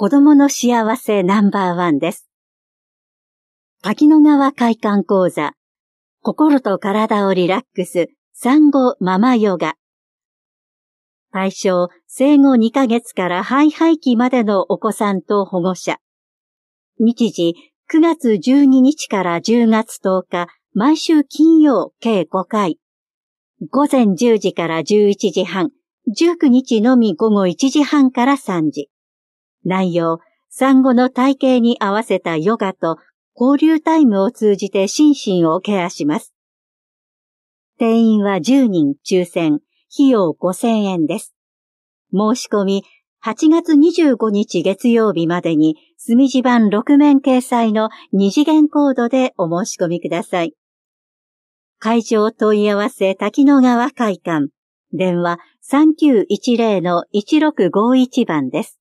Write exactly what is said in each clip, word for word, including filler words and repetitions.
子供の幸せナンバーワンです。滝野川会館講座、心と体をリラックス、産後ママヨガ。対象、生後にかげつから肺廃棄までのお子さんと保護者。日時、くがつじゅうににちからじゅうがつとおか、毎週金曜計ごかい。午前じゅうじからじゅういちじはん、じゅうくにちのみ午後いちじはんからさんじ。内容、産後の体型に合わせたヨガと交流タイムを通じて心身をケアします。定員はじゅうにん抽選、費用ごせんえんです。申し込み、はちがつにじゅうごにち月曜日までに墨字版ろくめん掲載のに次元コードでお申し込みください。会場問い合わせ滝野川会館、電話 さんきゅういちゼロ のいちろくごいち 番です。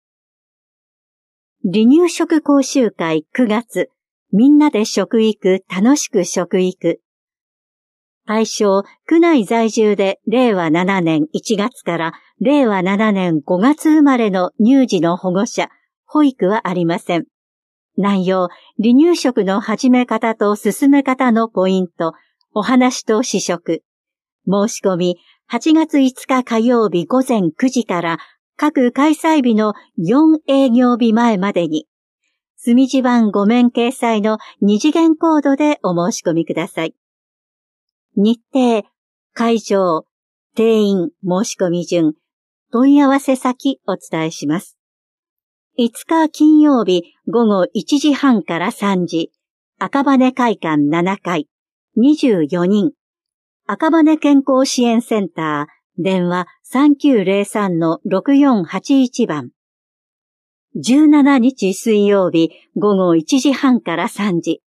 離乳食講習会くがつ、みんなで食育、楽しく食育。対象、区内在住でれいわななねんいちがつかられいわななねんごがつ生まれの乳児の保護者、保育はありません。内容、離乳食の始め方と進め方のポイント、お話と試食。申し込み、はちがついつか火曜日午前くじから各開催日のよんえいぎょうびまえまでに、墨字版ごめん掲載のに次元コードでお申し込みください。日程、会場、定員、申し込み順、問い合わせ先お伝えします。いつか金曜日午後いちじはんからさんじ、赤羽会館ななかい、にじゅうよにん、赤羽健康支援センター、電話 さんきゅうゼロさん のろくよんはちいち 番。じゅうしちにち水曜日午後いちじはんからさんじ。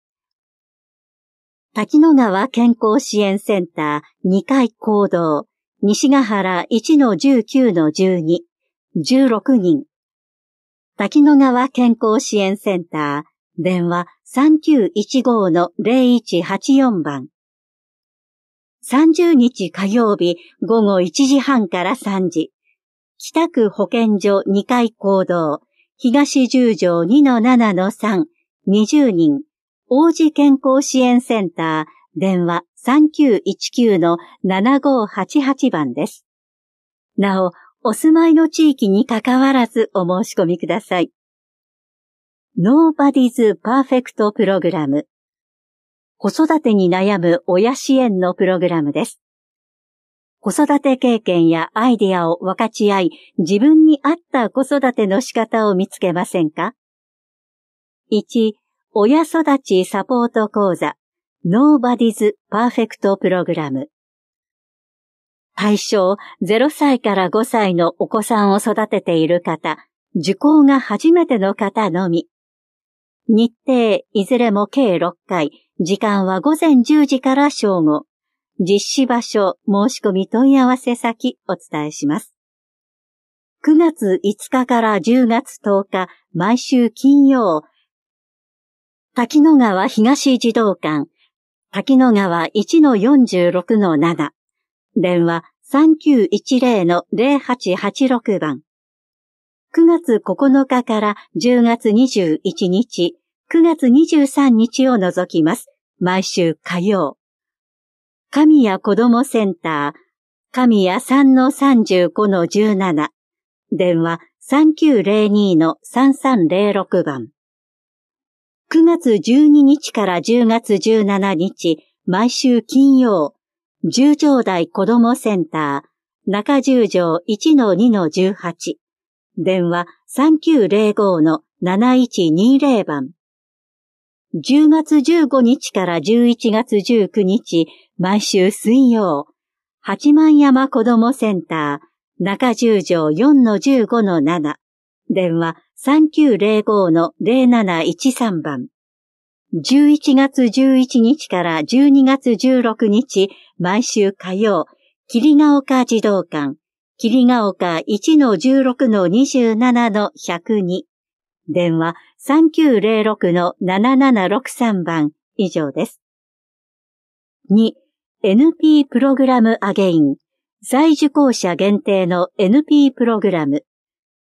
滝野川健康支援センターにかい講堂、西ヶ原 いちのじゅうきゅうのじゅうに、じゅうろくにん。滝野川健康支援センター、電話 さんきゅういちごのゼロいちはちよん 番。さんじゅうにち火曜日午後いちじはんからさんじ。北区保健所にかい講堂、東十条 にのななのさん、にじゅうにん。王子健康支援センター、電話 さんきゅういちきゅうのななごはちはち 番です。なお、お住まいの地域にかかわらずお申し込みください。Nobody's Perfect プログラム。子育てに悩む親支援のプログラムです。子育て経験やアイデアを分かち合い、自分に合った子育ての仕方を見つけませんか？ いち. 親育ちサポート講座 Nobody's Perfect プログラム。対象ゼロさいからごさいのお子さんを育てている方、受講が初めての方のみ。日程いずれも計ろっかい、時間はごぜんじゅうじから正午。実施場所、申し込み問い合わせ先お伝えします。くがついつかからじゅうがつとおか、毎週金曜、滝野川東児童館、滝野川 いちのよんじゅうろくのなな、電話 さんきゅういちゼロのゼロはちはちろく 番。くがつここのかからじゅうがつにじゅういちにち、くがつにじゅうさんにちを除きます。毎週火曜。神谷子どもセンター、神谷 さんのさんじゅうごのじゅうなな、電話 さんきゅうゼロにのさんさんゼロろく 番。くがつじゅうににちからじゅうがつじゅうしちにち、毎週金曜、十条台子どもセンター、中十条 いちのにのじゅうはち、電話 さんきゅうゼロごのなないちにゼロ 番。じゅうがつじゅうごにちからじゅういちがつじゅうくにち、毎週水曜、八幡山子どもセンター、中十条 よんのじゅうごのなな、電話 さんきゅうゼロごのゼロなないちさん 番。じゅういちがつじゅういちにちからじゅうにがつじゅうろくにち、毎週火曜、桐ヶ丘児童館、桐ヶ丘 いちのじゅうろくのにじゅうななのひゃくに、電話 さんきゅうゼロろくのななななろくさん 番以上です。に. エヌピー プログラムアゲイン、再受講者限定の エヌピー プログラム、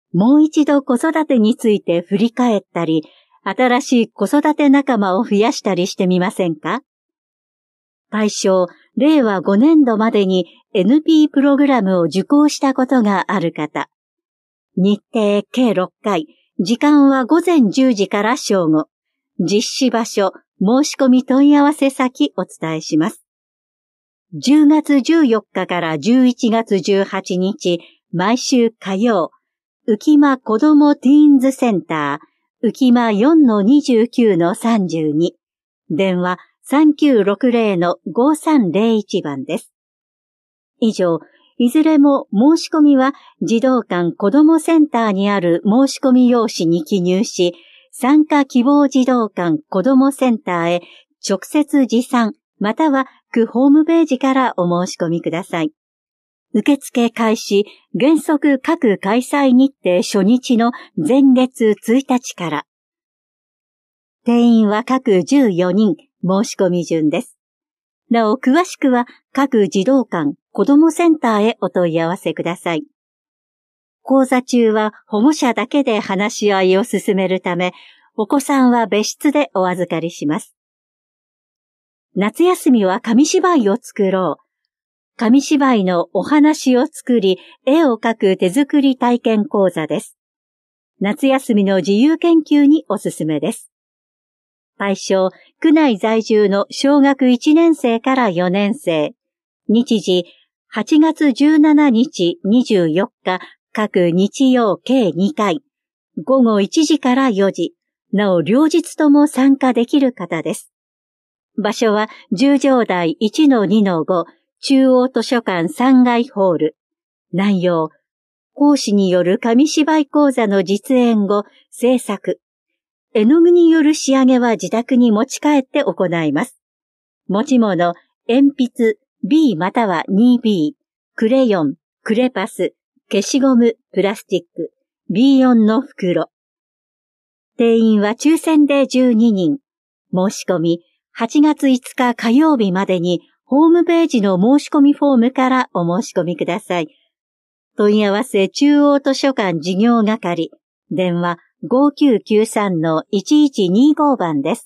もう一度子育てについて振り返ったり、新しい子育て仲間を増やしたりしてみませんか？対象、れいわごねんどまでに エヌピー プログラムを受講したことがある方。日程計ろっかい、時間はごぜんじゅうじから正午。実施場所、申し込み問い合わせ先お伝えします。じゅうがつじゅうよっかからじゅういちがつじゅうはちにち、毎週火曜、浮間子どもティーンズセンター、浮間 よんのにじゅうきゅうのさんじゅうに、電話 さんきゅうろくぜろのごさんぜろいち 番です。以上、いずれも申し込みは児童館子どもセンターにある申し込み用紙に記入し、参加希望児童館子どもセンターへ直接持参または区ホームページからお申し込みください。受付開始、原則各開催日程初日の前月ついたちから。定員は各じゅうよにん、申し込み順です。なお、詳しくは各児童館子どもセンターへお問い合わせください。講座中は保護者だけで話し合いを進めるため、お子さんは別室でお預かりします。夏休みは紙芝居を作ろう。紙芝居のお話を作り、絵を描く手作り体験講座です。夏休みの自由研究におすすめです。対象、区内在住の小学いちねんせいからよねんせい。日時、はちがつじゅうしちにち、にじゅうよっか、各日曜計にかい。ごごいちじからよじ。なお、両日とも参加できる方です。場所は、十条台 いちのにのご、中央図書館さんがいホール。内容、講師による紙芝居講座の実演後、制作。絵の具による仕上げは自宅に持ち帰って行います。持ち物、鉛筆、B または にビー、クレヨン、クレパス、消しゴム、プラスチック、ビーよん の袋。定員は抽選でじゅうににん。申し込み、はちがついつか火曜日までに、ホームページの申し込みフォームからお申し込みください。問い合わせ中央図書館事業係、電話 ごきゅうきゅうさんのいちいちにご 番です。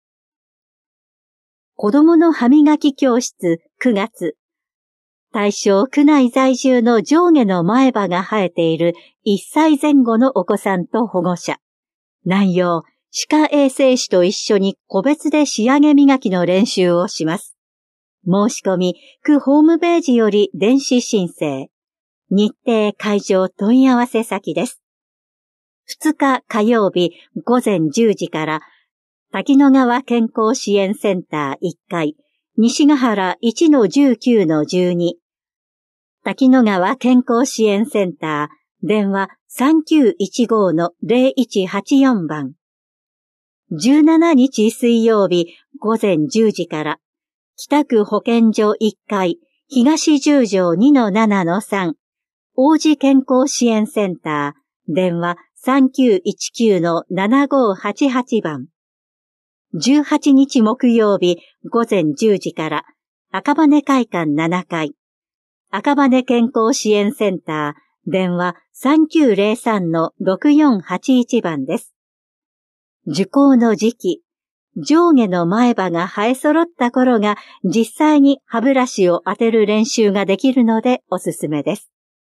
子供の歯磨き教室くがつ。対象区内在住の上下の前歯が生えているいっさいぜん後のお子さんと保護者。内容、歯科衛生士と一緒に個別で仕上げ磨きの練習をします。申し込み、区ホームページより電子申請。日程会場問い合わせ先です。ふつか火曜日ごぜんじゅうじから、滝野川健康支援センターいっかい、西ヶ原 いちのじゅうきゅうのじゅうに。滝野川健康支援センター、電話 さんきゅういちごのぜろいちはちよん 番。じゅうしちにち水曜日ごぜんじゅうじから、北区保健所いっかい、東十条 にのななのさん、王子健康支援センター、電話 さんきゅういちきゅうのななごはちはち 番。じゅうはちにち木曜日ごぜんじゅうじから、赤羽会館ななかい、赤羽健康支援センター、電話 さんきゅうぜろさんのろくよんはちいち 番です。受講の時期、上下の前歯が生え揃った頃が実際に歯ブラシを当てる練習ができるのでおすすめです。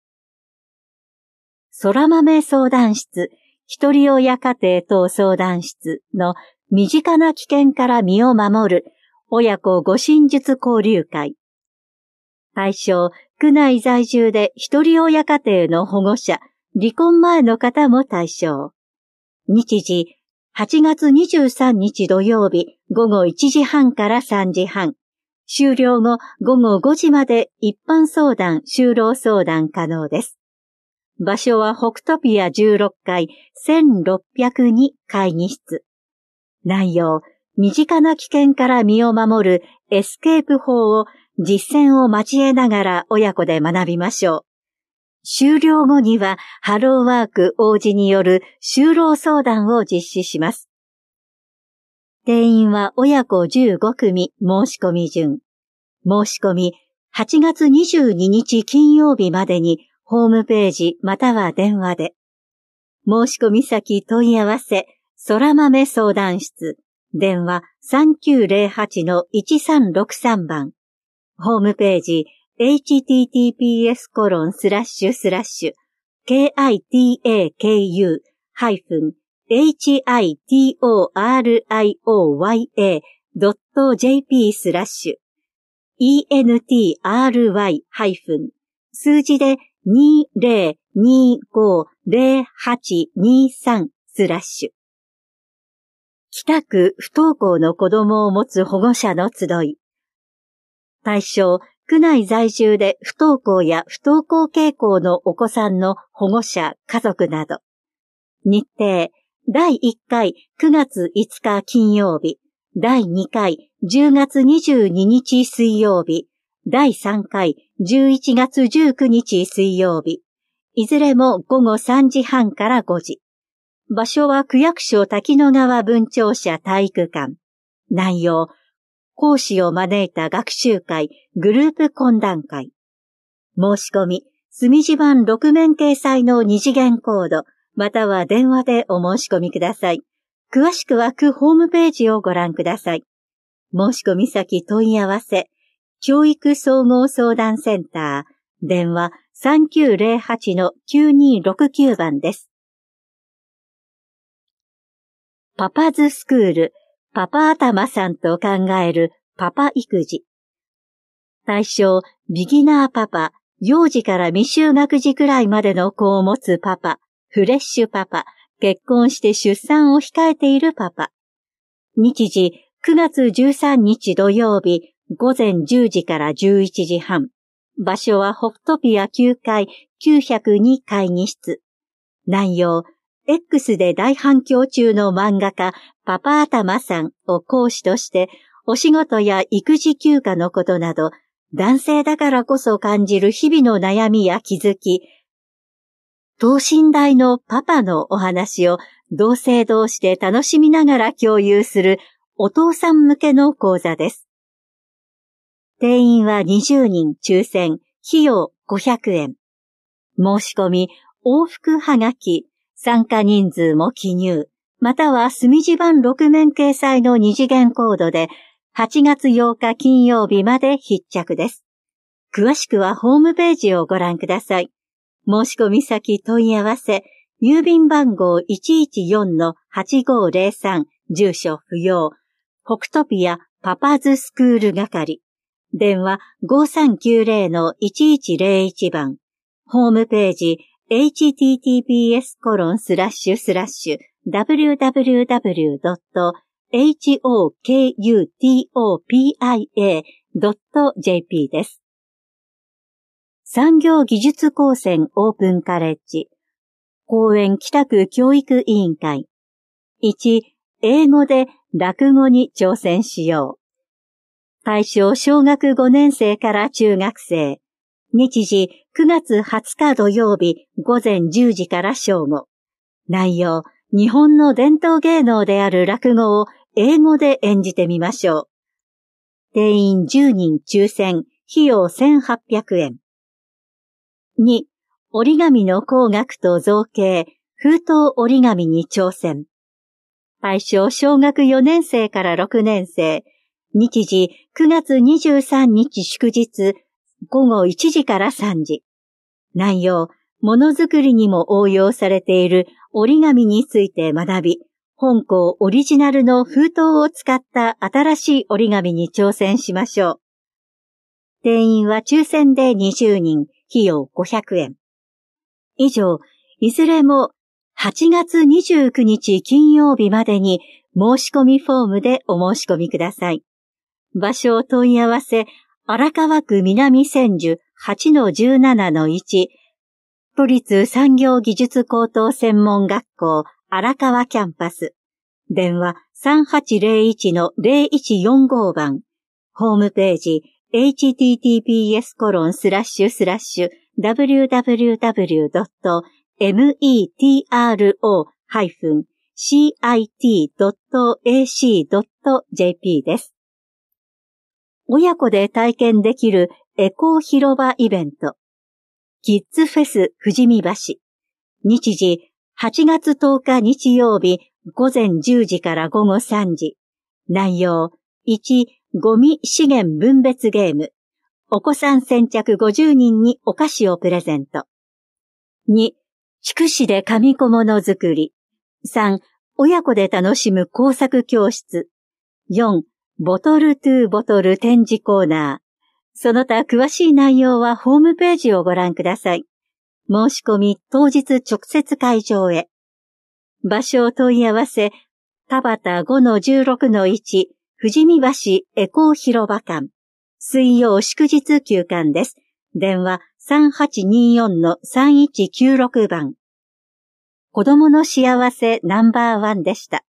空豆相談室、一人親家庭等相談室の身近な危険から身を守る親子護身術交流会。対象、区内在住で一人親家庭の保護者、離婚前の方も対象。日時、はちがつにじゅうさんにち土曜日ごごいちじはんからさんじはん。終了後ごごごじまで一般相談、就労相談可能です。場所は北トピアじゅうろっかいせんろっぴゃくに会議室。内容、身近な危険から身を守るエスケープ法を実践を交えながら親子で学びましょう。終了後にはハローワーク王子による就労相談を実施します。定員は親子じゅうごくみ申し込み順。申し込みはちがつにじゅうににち金曜日までにホームページまたは電話で。 申し込み先問い合わせ、そらまめ相談室、電話 さんきゅうゼロはちのいちさんろくさん 番。ホームページ、エイチティーティーピーエスコロンスラッシュスラッシュ ケーアイティーエーケーユー ハイフン エイチアイティーオーアールアイオーワイエー ドット ジェーピー スラッシュ イーエヌティーアールワイ ハイフン数字でにゼロにごゼロはちにさんスラッシュ。北区不登校の子供を持つ保護者の集い。対象、区内在住で不登校や不登校傾向のお子さんの保護者、家族など。日程、だいいっかいくがついつか金曜日、だいにかいじゅうがつにじゅうににち水曜日、だいさんかいじゅういちがつじゅうくにち水曜日、いずれもごごさんじはんからごじ。場所は区役所滝野川分庁舎体育館。内容、講師を招いた学習会、グループ懇談会。申し込み、墨字版ろくめん掲載の二次元コード、または電話でお申し込みください。詳しくは区ホームページをご覧ください。申し込み先問い合わせ、教育総合相談センター、電話 さんきゅうゼロはちのきゅうにろくきゅう 番です。パパズスクール、パパ頭さんと考えるパパ育児。対象、ビギナーパパ、幼児から未就学児くらいまでの子を持つパパ、フレッシュパパ、結婚して出産を控えているパパ。日時、くがつじゅうさんにち土曜日、ごぜんじゅうじからじゅういちじはん。場所はホフトピアきゅうかいきゅうひゃくに会議室。内容、X で大反響中の漫画家、パパ頭さんを講師として、お仕事や育児休暇のことなど、男性だからこそ感じる日々の悩みや気づき、等身大のパパのお話を同性同士で楽しみながら共有するお父さん向けの講座です。定員はにじゅうにん抽選、費用ごひゃくえん。申し込み、往復はがき、参加人数も記入、または墨字版ろくめん掲載の二次元コードではちがつようか金曜日まで必着です。詳しくはホームページをご覧ください。申し込み先問い合わせ、郵便番号 いちいちよんのはちごゼロさん、住所不要、北トピアパパズスクール係、電話 ごさんきゅうゼロのいちいちゼロいち 番、ホームページ エイチティーティーピーエスコロンスラッシュスラッシュ ダブリューダブリューダブリュードットエイチオーケーユーティーオーピーアイエードットジェーピー です。産業技術高専オープンカレッジ、公園北区教育委員会。いち、英語で落語に挑戦しよう。対象小学ごねん生から中学生。日時くがつはつか土曜日ごぜんじゅうじから正午。内容、日本の伝統芸能である落語を英語で演じてみましょう。定員じゅうにん抽選、費用せんはっぴゃくえん。に、折り紙の工学と造形、封筒折り紙に挑戦。対象小学よねん生からろくねん生。日時くがつにじゅうさんにち祝日、ごごいちじからさんじ。内容、ものづくりにも応用されている折り紙について学び、本校オリジナルの封筒を使った新しい折り紙に挑戦しましょう。定員は抽選でにじゅうにん、費用ごひゃくえん。以上、いずれもはちがつにじゅうくにち金曜日までに申し込みフォームでお申し込みください。場所を問い合わせ、荒川区南千住 はちのじゅうななのいち、都立産業技術高等専門学校荒川キャンパス。電話 さんはちゼロいちのゼロいちよんご 番。ホームページ エイチティーティーピーエスコロンスラッシュスラッシュ ダブリューダブリューダブリュードットメトロハイフンシーアイティードットエーシードットジェーピー です。親子で体験できるエコー広場イベント。キッズフェス富士見橋。日時はちがつとおか日曜日午前じゅうじから午後さんじ。内容いち、ゴミ資源分別ゲーム。お子さん先着ごじゅうにんにお菓子をプレゼント。に、筑紫で紙小物作り。さん、親子で楽しむ工作教室。よん、ボトルトゥーボトル展示コーナー。その他詳しい内容はホームページをご覧ください。申し込み当日直接会場へ。場所を問い合わせ、田端 ごのじゅうろくのいち、富士見橋エコー広場館。水曜祝日休館です。電話 さんはちによんのさんいちきゅうろく 番。子供の幸せナンバーワンでした。